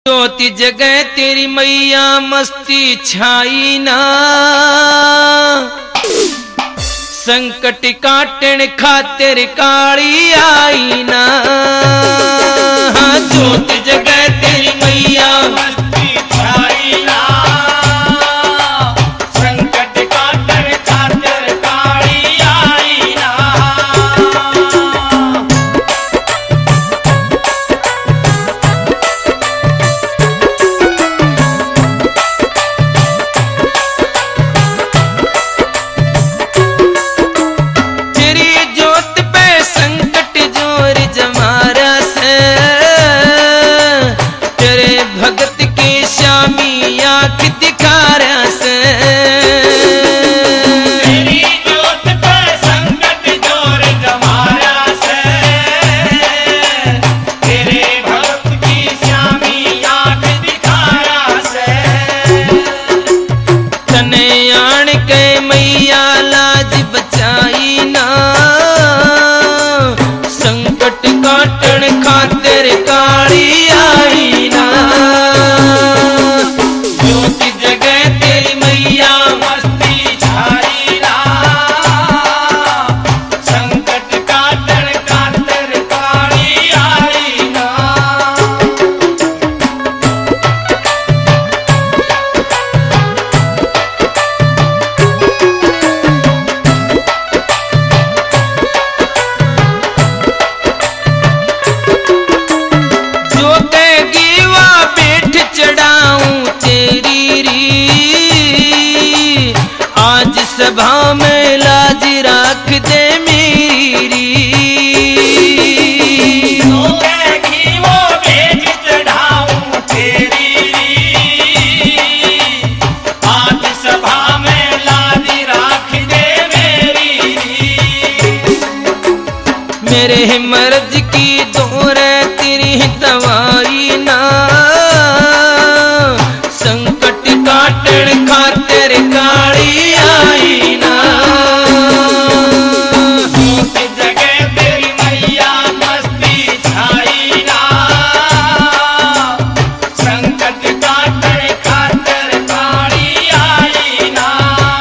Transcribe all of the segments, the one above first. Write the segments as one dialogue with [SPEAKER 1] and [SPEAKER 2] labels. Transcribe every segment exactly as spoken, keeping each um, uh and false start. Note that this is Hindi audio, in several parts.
[SPEAKER 1] ज्योति जगह तेरी मैया मस्ती छाई ना, संकट काटन खातिर काली आई ना। ज्योति जगह तेरी मैया
[SPEAKER 2] मस्ती छाई ना, संकट काटन खातिर काली आई ना।
[SPEAKER 1] सभा में लाज रख दे मेरी री,
[SPEAKER 2] तो कहेगी वो भेज चढ़ाऊं तेरी री। आज सभा में लाज रख दे मेरी री।
[SPEAKER 1] मेरे मर्ज की दौर तेरी दवाई ना, संकट काटन खातिर काली आई ना।
[SPEAKER 2] ज्योति जगह तेरी मैया मस्ती छाई ना, संकट काटन खातिर काली आई ना।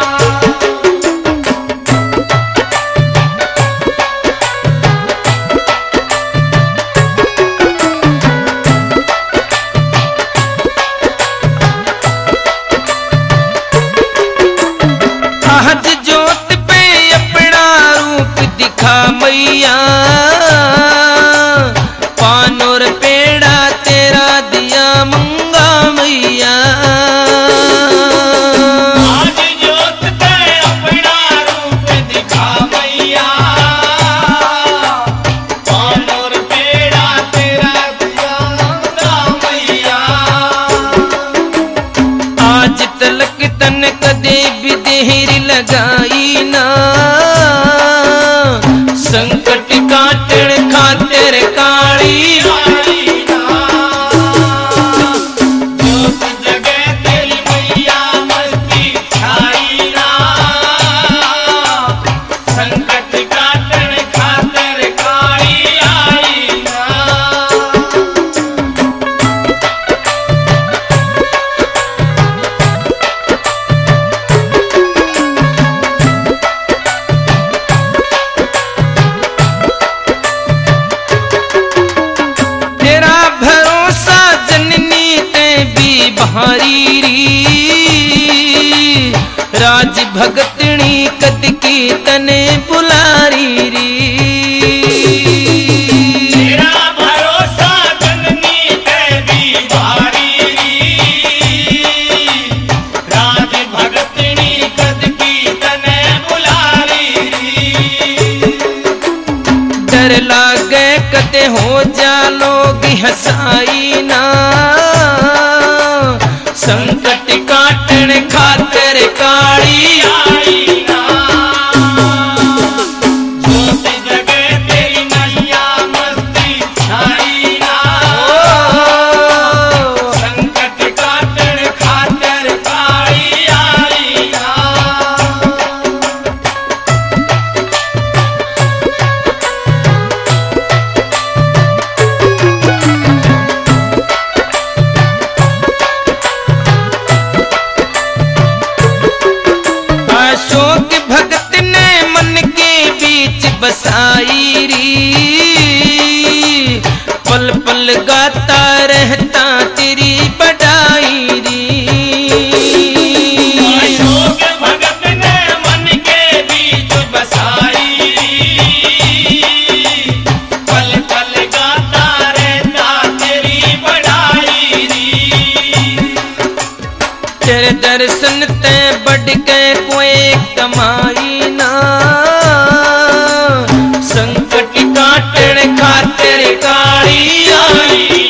[SPEAKER 1] आज ज्योत पे अपना रूप दिखा मैया, पान और पेड़ा तेरा दिया मंगा मैया।
[SPEAKER 2] आज ज्योत पे अपना रूप दिखा मैया, पान और पेड़ा तेरा दिया मंगा मैया।
[SPEAKER 1] आज तलक तन कदे भी देहरी लगाई ना, संकट काटन खातिर काली
[SPEAKER 2] आई ना। ज्योत जगह तेरी मैया मस्ती छाई ना, संकट काटन खातिर काली आई ना।
[SPEAKER 1] तेरा भरोसा जननी ते भी बहारी री, राज भगतनी कद की तने बुलारी री।
[SPEAKER 2] तेरा भरोसा जननी ते भी भारी री, राज भगतनी कद की तने बुलारी री।
[SPEAKER 1] डर लागे कते हो जा लोग हसाई ना, संकट काटन खातिर काली
[SPEAKER 2] आई ना। ज्योति जगह तेरी मैया मस्ती छाई ना, संकट काटन खातिर काली आई ना।
[SPEAKER 1] लगाई री, पल पल गाता रहता तेरी बड़ाई री।
[SPEAKER 2] अशोक भगत ने मन के बीच बसाई, पल पल गाता रहता तेरी बड़ाई री।
[SPEAKER 1] तेरे दर्शन ते बढ़ के कोई कमाई ना, संकट काटण खातिर काली आई